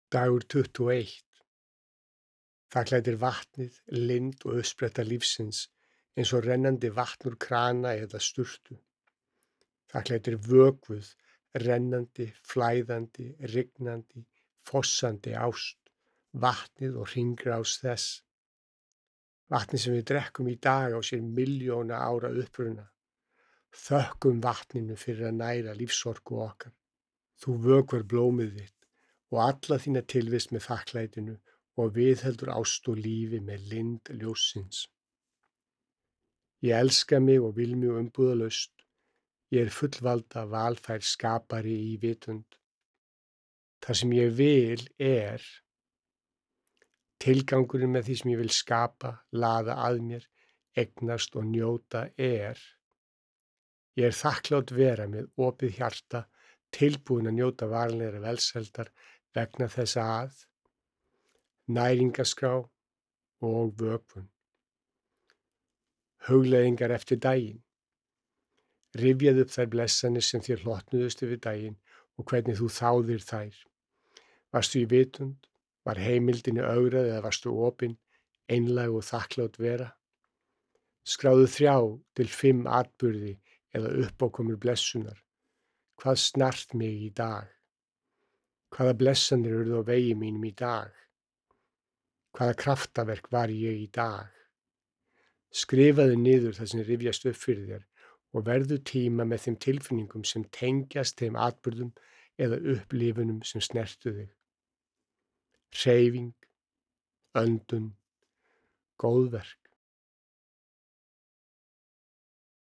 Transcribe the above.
Dagur 21. Þakklæti er vatnið, lind og uppspretta lífsins, eins og rennandi vatn úr krana eða sturtu. Þakklæti er vökvuð, rennandi, flæðandi, rignandi, fossandi ást, vatnið og hringrás þess. Vatnið sem við drekkum í dag á sér milljóna ára uppruna. Þökkum vatninu fyrir að næra lífsorku okkar. Þú vökvar blómið þitt og alla þína tilvist með þakklætinu og viðheldur ást og lífi með lind ljóssins. Ég elska mig og vil mig umbúðalaust. Ég er fullvalda valfær skapari í vitund. Það sem ég vil er tilgangurinn með því sem ég vil skapa, laða að mér, eignast og njóta er. Ég er þakklát vera með opið hjarta, tilbúin að njóta varanlegrar velsældar vegna þess að næringaskrá og vökvun. Hugleiðingar eftir daginn. Rifjaðu upp þær blessanir sem þér hlotnuðust yfir daginn og hvernig þú þáðir þær. Varstu í vitund? Var heimildinni ögrað eða varstu opin, einlæg og þakklát vera? Skráðu 3 til 5 atburði eða uppákomur blessunar. Hvað snart mig í dag? Hvaða blessanir urðu á vegi mínum í dag? Hvaða kraftaverk var ég í dag? Skrifaðu niður það sem rifjast upp fyrir þér og verðu tíma með þeim tilfinningum sem tengjast þeim atburðum eða upplifunum sem snertu þig. Hreyfing, öndun, góðverk,